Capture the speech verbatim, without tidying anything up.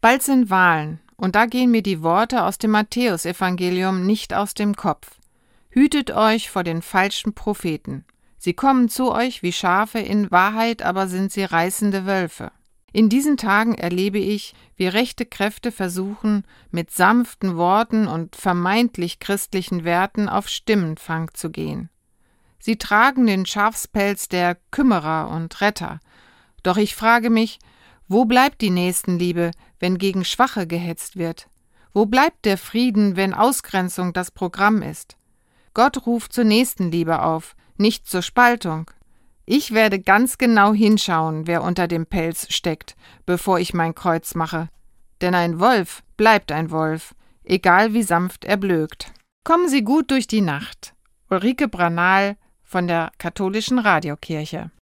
Bald sind Wahlen, und da gehen mir die Worte aus dem Matthäusevangelium nicht aus dem Kopf. Hütet euch vor den falschen Propheten. Sie kommen zu euch wie Schafe, in Wahrheit aber sind sie reißende Wölfe. In diesen Tagen erlebe ich, wie rechte Kräfte versuchen, mit sanften Worten und vermeintlich christlichen Werten auf Stimmenfang zu gehen. Sie tragen den Schafspelz der Kümmerer und Retter. Doch ich frage mich, wo bleibt die Nächstenliebe, wenn gegen Schwache gehetzt wird? Wo bleibt der Frieden, wenn Ausgrenzung das Programm ist? Gott ruft zur Nächstenliebe auf, nicht zur Spaltung. Ich werde ganz genau hinschauen, wer unter dem Pelz steckt, bevor ich mein Kreuz mache. Denn ein Wolf bleibt ein Wolf, egal wie sanft er blökt. Kommen Sie gut durch die Nacht. Ulrike Branal von der Katholischen Radiokirche.